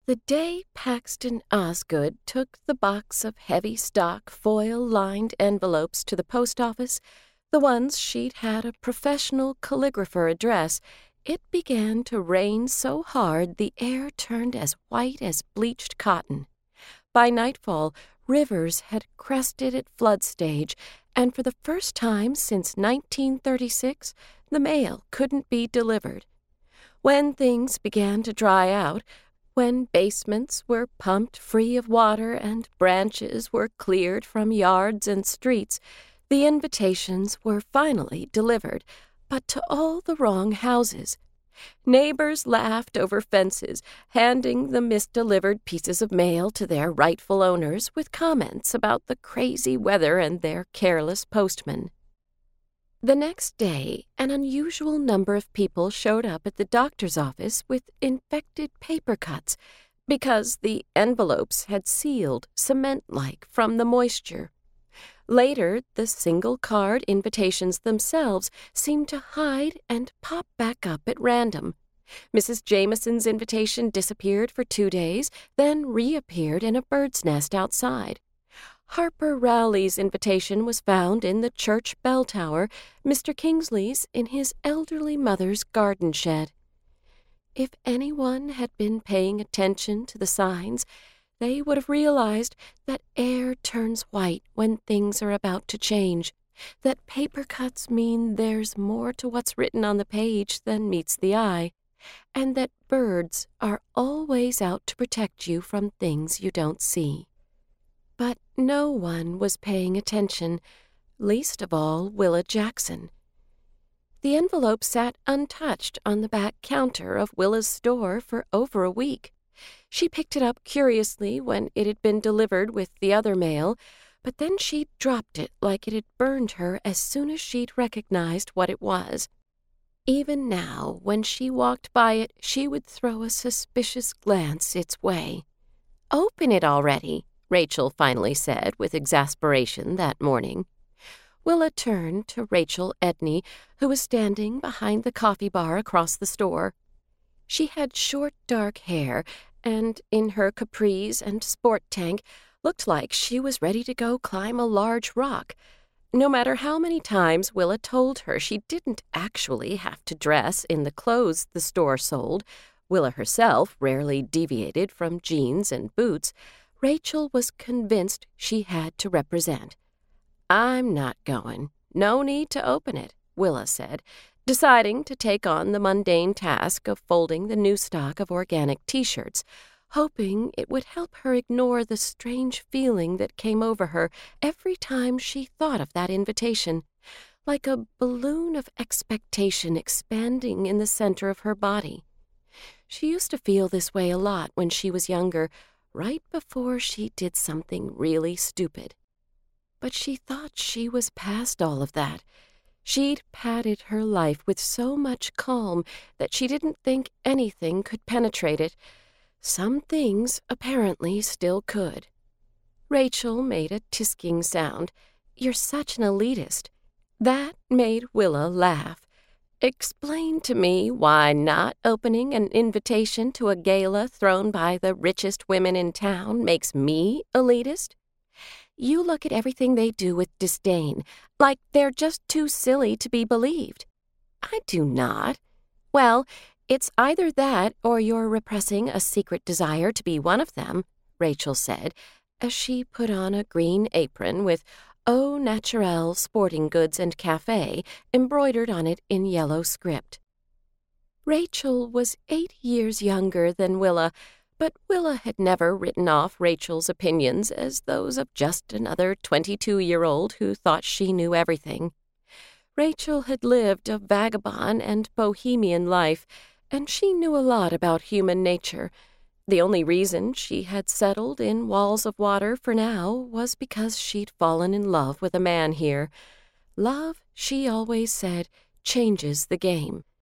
The day Paxton Osgood took the box of heavy stock foil-lined envelopes to the post office, the ones she'd had a professional calligrapher address, it began to rain so hard the air turned as white as bleached cotton. By nightfall, rivers had crested at flood stage, and for the first time since 1936, the mail couldn't be delivered. When things began to dry out, when basements were pumped free of water and branches were cleared from yards and streets, the invitations were finally delivered, but to all the wrong houses. Neighbors laughed over fences, handing the misdelivered pieces of mail to their rightful owners with comments about the crazy weather and their careless postman. The next day, an unusual number of people showed up at the doctor's office with infected paper cuts because the envelopes had sealed cement-like from the moisture. Later, the single-card invitations themselves seemed to hide and pop back up at random. Mrs. Jameson's invitation disappeared for 2 days, then reappeared in a bird's nest outside. Harper Rowley's invitation was found in the church bell tower, Mr. Kingsley's in his elderly mother's garden shed. If anyone had been paying attention to the signs, they would have realized that air turns white when things are about to change, that paper cuts mean there's more to what's written on the page than meets the eye, and that birds are always out to protect you from things you don't see. But no one was paying attention, least of all Willa Jackson. The envelope sat untouched on the back counter of Willa's store for over a week. She picked it up curiously when it had been delivered with the other mail, but then she dropped it like it had burned her as soon as she'd recognized what it was. Even now, when she walked by it, she would throw a suspicious glance its way. "Open it already," Rachel finally said with exasperation that morning. Willa turned to Rachel Edney, who was standing behind the coffee bar across the store. She had short, dark hair, and in her capris and sport tank, looked like she was ready to go climb a large rock. No matter how many times Willa told her she didn't actually have to dress in the clothes the store sold, Willa herself rarely deviated from jeans and boots, Rachel was convinced she had to represent. "I'm not going. No need to open it," Willa said, deciding to take on the mundane task of folding the new stock of organic T-shirts, hoping it would help her ignore the strange feeling that came over her every time she thought of that invitation, like a balloon of expectation expanding in the center of her body. She used to feel this way a lot when she was younger, right before she did something really stupid. But she thought she was past all of that. She'd padded her life with so much calm that she didn't think anything could penetrate it. Some things apparently still could. Rachel made a tisking sound. "You're such an elitist." That made Willa laugh. "Explain to me why not opening an invitation to a gala thrown by the richest women in town makes me elitist? You look at everything they do with disdain, like they're just too silly to be believed." "I do not." "Well, it's either that or you're repressing a secret desire to be one of them," Rachel said, as she put on a green apron with Au Naturel Sporting Goods and Cafe embroidered on it in yellow script. Rachel was 8 years younger than Willa, but Willa had never written off Rachel's opinions as those of just another 22-year-old who thought she knew everything. Rachel had lived a vagabond and bohemian life, and she knew a lot about human nature. The only reason she had settled in Walls of Water for now was because she'd fallen in love with a man here. Love, she always said, changes the game.